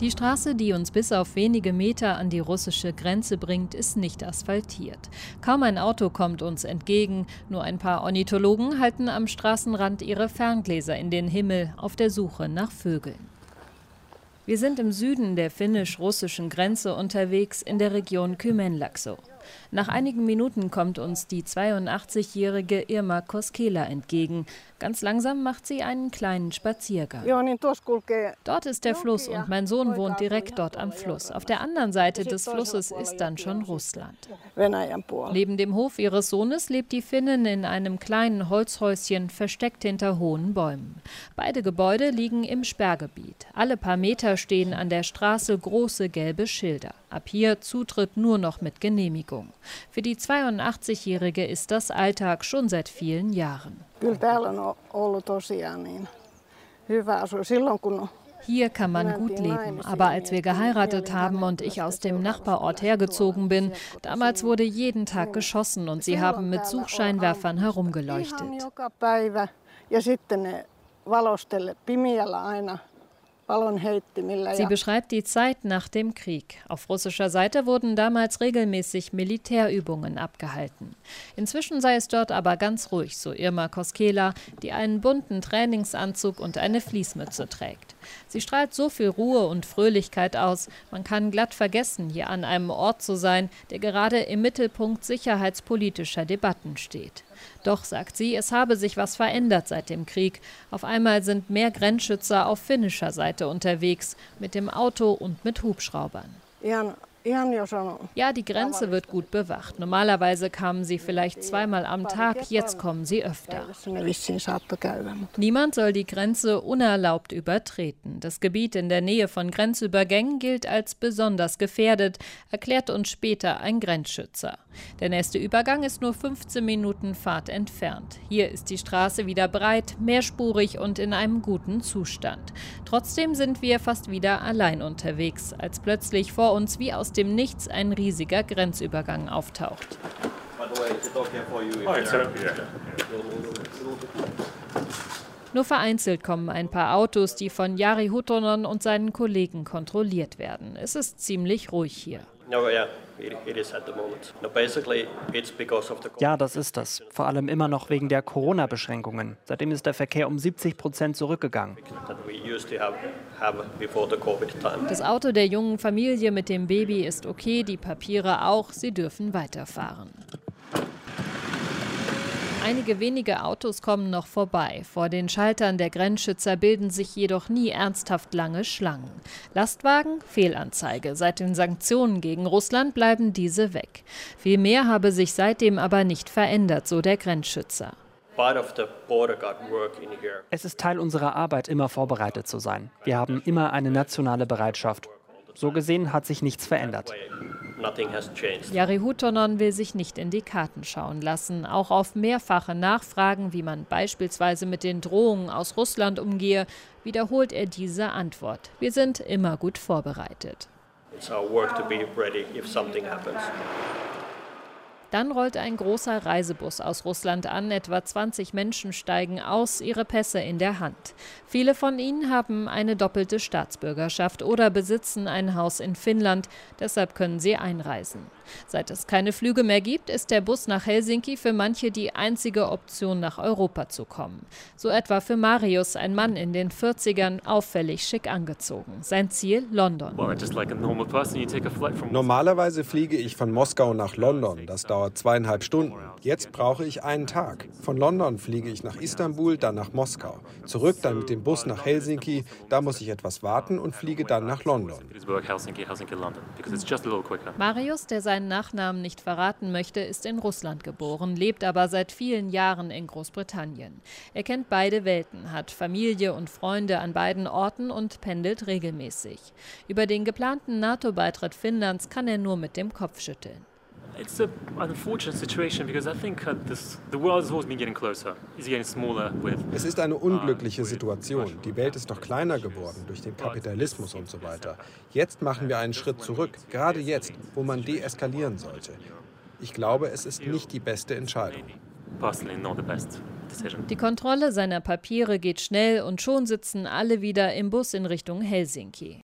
Die Straße, die uns bis auf wenige Meter an die russische Grenze bringt, ist nicht asphaltiert. Kaum ein Auto kommt uns entgegen, nur ein paar Ornithologen halten am Straßenrand ihre Ferngläser in den Himmel auf der Suche nach Vögeln. Wir sind im Süden der finnisch-russischen Grenze unterwegs in der Region Kymenlaakso. Nach einigen Minuten kommt uns die 82-jährige Irma Koskela entgegen. Ganz langsam macht sie einen kleinen Spaziergang. Dort ist der Fluss und mein Sohn wohnt direkt dort am Fluss. Auf der anderen Seite des Flusses ist dann schon Russland. Neben dem Hof ihres Sohnes lebt die Finnin in einem kleinen Holzhäuschen, versteckt hinter hohen Bäumen. Beide Gebäude liegen im Sperrgebiet. Alle paar Meter stehen an der Straße große gelbe Schilder. Ab hier Zutritt nur noch mit Genehmigung. Für die 82-Jährige ist das Alltag schon seit vielen Jahren. Hier kann man gut leben, aber als wir geheiratet haben und ich aus dem Nachbarort hergezogen bin, damals wurde jeden Tag geschossen und sie haben mit Suchscheinwerfern herumgeleuchtet. Sie beschreibt die Zeit nach dem Krieg. Auf russischer Seite wurden damals regelmäßig Militärübungen abgehalten. Inzwischen sei es dort aber ganz ruhig, so Irma Koskela, die einen bunten Trainingsanzug und eine Fließmütze trägt. Sie strahlt so viel Ruhe und Fröhlichkeit aus, man kann glatt vergessen, hier an einem Ort zu sein, der gerade im Mittelpunkt sicherheitspolitischer Debatten steht. Doch, sagt sie, es habe sich was verändert seit dem Krieg. Auf einmal sind mehr Grenzschützer auf finnischer Seite unterwegs, mit dem Auto und mit Hubschraubern. Ja, die Grenze wird gut bewacht. Normalerweise kamen sie vielleicht zweimal am Tag, jetzt kommen sie öfter. Niemand soll die Grenze unerlaubt übertreten. Das Gebiet in der Nähe von Grenzübergängen gilt als besonders gefährdet, erklärt uns später ein Grenzschützer. Der nächste Übergang ist nur 15 Minuten Fahrt entfernt. Hier ist die Straße wieder breit, mehrspurig und in einem guten Zustand. Trotzdem sind wir fast wieder allein unterwegs, als plötzlich vor uns wie aus dem Nichts ein riesiger Grenzübergang auftaucht. Nur vereinzelt kommen ein paar Autos, die von Jari Huttunen und seinen Kollegen kontrolliert werden. Es ist ziemlich ruhig hier. Ja, das ist das. Vor allem immer noch wegen der Corona-Beschränkungen. Seitdem ist der Verkehr um 70% zurückgegangen. Das Auto der jungen Familie mit dem Baby ist okay, die Papiere auch. Sie dürfen weiterfahren. Einige wenige Autos kommen noch vorbei. Vor den Schaltern der Grenzschützer bilden sich jedoch nie ernsthaft lange Schlangen. Lastwagen? Fehlanzeige. Seit den Sanktionen gegen Russland bleiben diese weg. Viel mehr habe sich seitdem aber nicht verändert, so der Grenzschützer. Es ist Teil unserer Arbeit, immer vorbereitet zu sein. Wir haben immer eine nationale Bereitschaft. So gesehen hat sich nichts verändert. Jari Huttunen will sich nicht in die Karten schauen lassen. Auch auf mehrfache Nachfragen, wie man beispielsweise mit den Drohungen aus Russland umgehe, wiederholt er diese Antwort. Wir sind immer gut vorbereitet. Dann rollt ein großer Reisebus aus Russland an. Etwa 20 Menschen steigen aus, ihre Pässe in der Hand. Viele von ihnen haben eine doppelte Staatsbürgerschaft oder besitzen ein Haus in Finnland. Deshalb können sie einreisen. Seit es keine Flüge mehr gibt, ist der Bus nach Helsinki für manche die einzige Option, nach Europa zu kommen. So etwa für Marius, ein Mann in den 40ern, auffällig schick angezogen. Sein Ziel London. Normalerweise fliege ich von Moskau nach London. Das dauert 2,5 Stunden. Jetzt brauche ich einen Tag. Von London fliege ich nach Istanbul, dann nach Moskau. Zurück dann mit dem Bus nach Helsinki. Da muss ich etwas warten und fliege dann nach London. Marius, der seinen Nachnamen nicht verraten möchte, ist in Russland geboren, lebt aber seit vielen Jahren in Großbritannien. Er kennt beide Welten, hat Familie und Freunde an beiden Orten und pendelt regelmäßig. Über den geplanten NATO-Beitritt Finnlands kann er nur mit dem Kopf schütteln. It's an unfortunate situation because I think the world has always been getting closer. It's getting smaller with. Es ist eine unglückliche Situation. Die Welt ist doch kleiner geworden durch den Kapitalismus und so weiter. Jetzt machen wir einen Schritt zurück, gerade jetzt, wo man deeskalieren sollte. Ich glaube, es ist nicht die beste Entscheidung. Die Kontrolle seiner Papiere geht schnell und schon sitzen alle wieder im Bus in Richtung Helsinki.